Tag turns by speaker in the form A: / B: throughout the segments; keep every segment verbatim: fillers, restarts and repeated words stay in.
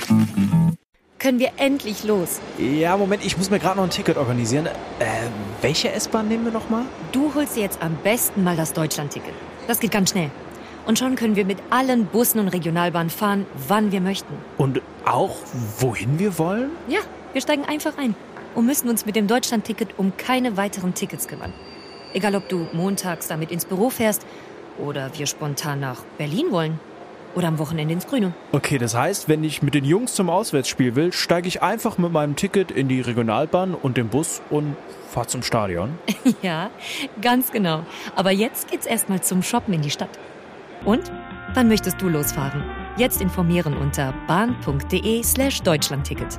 A: Können wir endlich los?
B: Ja, Moment, ich muss mir gerade noch ein Ticket organisieren. Äh, welche S-Bahn nehmen wir nochmal?
A: Du holst dir jetzt am besten mal das Deutschland-Ticket. Das geht ganz schnell. Und schon können wir mit allen Bussen und Regionalbahnen fahren, wann wir möchten.
B: Und auch, wohin wir wollen?
A: Ja, wir steigen einfach ein und müssen uns mit dem Deutschland-Ticket um keine weiteren Tickets kümmern. Egal, ob du montags damit ins Büro fährst oder wir spontan nach Berlin wollen. Oder am Wochenende ins Grüne.
B: Okay, das heißt, wenn ich mit den Jungs zum Auswärtsspiel will, steige ich einfach mit meinem Ticket in die Regionalbahn und den Bus und fahre zum Stadion.
A: Ja, ganz genau. Aber jetzt geht's erstmal zum Shoppen in die Stadt. Und? Wann möchtest du losfahren? Jetzt informieren unter bahn.de slash Deutschlandticket.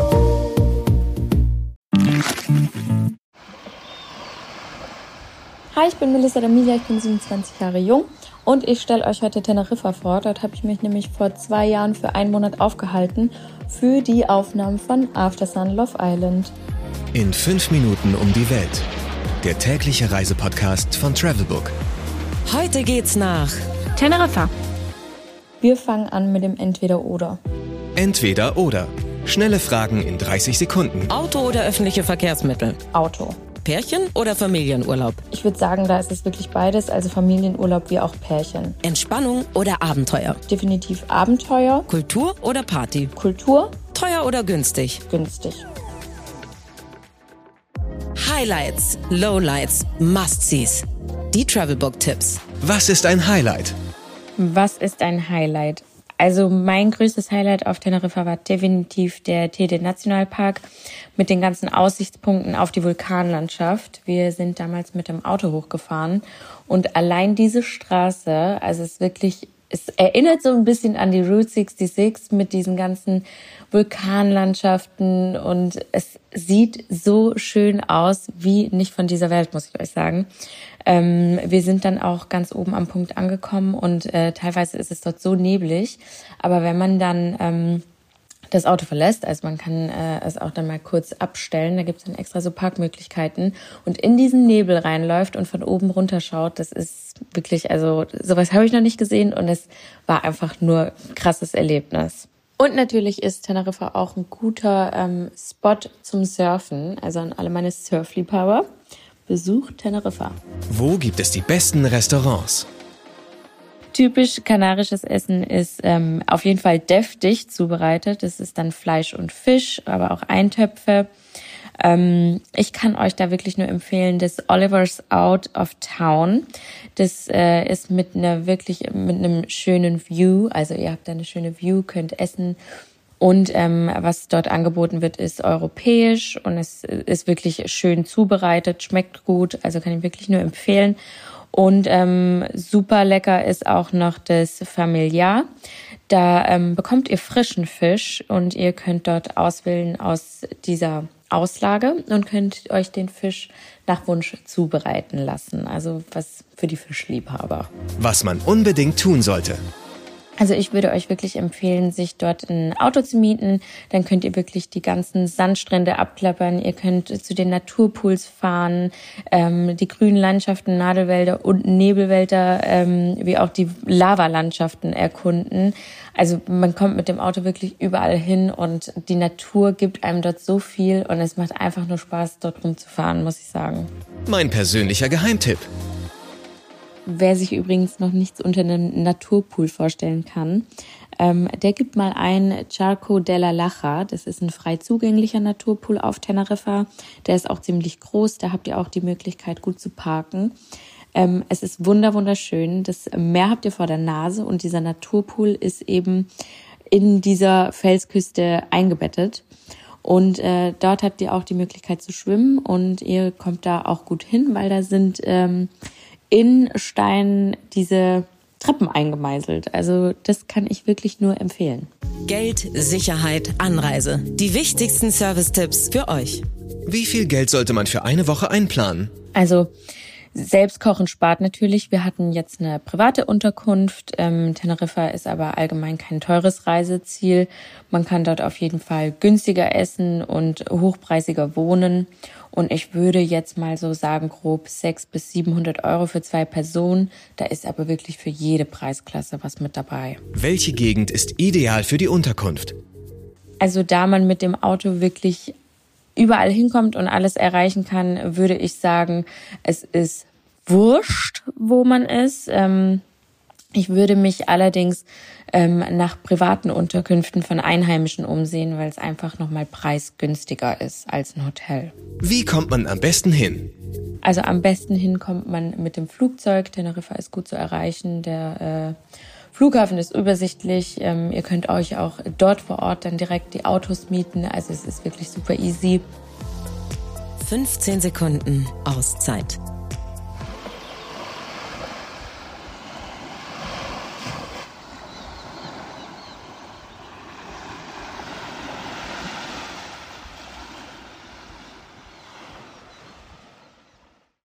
C: Hi, ich bin Melissa D'Amelia, ich bin siebenundzwanzig Jahre jung und ich stelle euch heute Teneriffa vor. Dort habe ich mich nämlich vor zwei Jahren für einen Monat aufgehalten für die Aufnahmen von Aftersun Love Island.
D: In fünf Minuten um die Welt. Der tägliche Reisepodcast von Travelbook.
E: Heute geht's nach
C: Teneriffa. Wir fangen an mit dem Entweder-Oder.
D: Entweder oder. Schnelle Fragen in dreißig Sekunden.
E: Auto oder öffentliche Verkehrsmittel?
C: Auto.
E: Pärchen oder Familienurlaub?
C: Ich würde sagen, da ist es wirklich beides, also Familienurlaub wie auch Pärchen.
E: Entspannung oder Abenteuer?
C: Definitiv Abenteuer.
E: Kultur oder Party?
C: Kultur.
E: Teuer oder günstig?
C: Günstig.
E: Highlights, Lowlights, Must-Sees. Die Travelbook-Tipps.
D: Was ist ein Highlight?
C: Was ist ein Highlight? Also mein größtes Highlight auf Teneriffa war definitiv der Teide-Nationalpark mit den ganzen Aussichtspunkten auf die Vulkanlandschaft. Wir sind damals mit dem Auto hochgefahren und allein diese Straße, also es ist wirklich, es erinnert so ein bisschen an die Route sechsundsechzig mit diesen ganzen Vulkanlandschaften und es sieht so schön aus wie nicht von dieser Welt, muss ich euch sagen. Ähm, wir sind dann auch ganz oben am Punkt angekommen und äh, teilweise ist es dort so neblig. Aber wenn man dann ähm, das Auto verlässt, also man kann äh, es auch dann mal kurz abstellen, da gibt es dann extra so Parkmöglichkeiten und in diesen Nebel reinläuft und von oben runterschaut, das ist wirklich, also sowas habe ich noch nicht gesehen und es war einfach nur ein krasses Erlebnis. Und natürlich ist Teneriffa auch ein guter ähm, Spot zum Surfen, also an alle meine Surfliebhaber. Besucht Teneriffa.
D: Wo gibt es die besten Restaurants?
C: Typisch kanarisches Essen ist ähm, auf jeden Fall deftig zubereitet. Das ist dann Fleisch und Fisch, aber auch Eintöpfe. Ähm, ich kann euch da wirklich nur empfehlen, das Oliver's Out of Town. Das äh, ist mit einer wirklich mit einem schönen View. Also ihr habt da eine schöne View, könnt essen. Und ähm, was dort angeboten wird, ist europäisch und es ist wirklich schön zubereitet, schmeckt gut, also kann ich wirklich nur empfehlen. Und ähm, super lecker ist auch noch das Familiar. Da ähm, bekommt ihr frischen Fisch und ihr könnt dort auswählen aus dieser Auslage und könnt euch den Fisch nach Wunsch zubereiten lassen. Also was für die Fischliebhaber.
D: Was man unbedingt tun sollte.
C: Also ich würde euch wirklich empfehlen, sich dort ein Auto zu mieten. Dann könnt ihr wirklich die ganzen Sandstrände abklappern. Ihr könnt zu den Naturpools fahren, ähm, die grünen Landschaften, Nadelwälder und Nebelwälder, ähm, wie auch die Lavalandschaften erkunden. Also man kommt mit dem Auto wirklich überall hin und die Natur gibt einem dort so viel und es macht einfach nur Spaß, dort rumzufahren, muss ich sagen.
D: Mein persönlicher Geheimtipp.
C: Wer sich übrigens noch nichts unter einem Naturpool vorstellen kann, ähm, der gibt mal ein Charco della Lacha. Das ist ein frei zugänglicher Naturpool auf Teneriffa. Der ist auch ziemlich groß. Da habt ihr auch die Möglichkeit, gut zu parken. Ähm, es ist wunder wunderschön. Das Meer habt ihr vor der Nase und dieser Naturpool ist eben in dieser Felsküste eingebettet. Und äh, dort habt ihr auch die Möglichkeit zu schwimmen und ihr kommt da auch gut hin, weil da sind ähm, in Stein diese Treppen eingemeißelt. Also das kann ich wirklich nur empfehlen.
E: Geld, Sicherheit, Anreise. Die wichtigsten Service-Tipps für euch.
D: Wie viel Geld sollte man für eine Woche einplanen?
C: Also Selbstkochen spart natürlich. Wir hatten jetzt eine private Unterkunft. Ähm, Teneriffa ist aber allgemein kein teures Reiseziel. Man kann dort auf jeden Fall günstiger essen und hochpreisiger wohnen. Und ich würde jetzt mal so sagen, grob sechshundert bis siebenhundert Euro für zwei Personen. Da ist aber wirklich für jede Preisklasse was mit dabei.
D: Welche Gegend ist ideal für die Unterkunft?
C: Also da man mit dem Auto wirklich überall hinkommt und alles erreichen kann, würde ich sagen, es ist wurscht, wo man ist. Ähm, ich würde mich allerdings ähm, nach privaten Unterkünften von Einheimischen umsehen, weil es einfach nochmal preisgünstiger ist als ein Hotel.
D: Wie kommt man am besten hin?
C: Also am besten hin kommt man mit dem Flugzeug. Teneriffa ist gut zu erreichen. Der äh, Flughafen ist übersichtlich. Ähm, ihr könnt euch auch dort vor Ort dann direkt die Autos mieten. Also es ist wirklich super easy.
E: fünfzehn Sekunden Auszeit.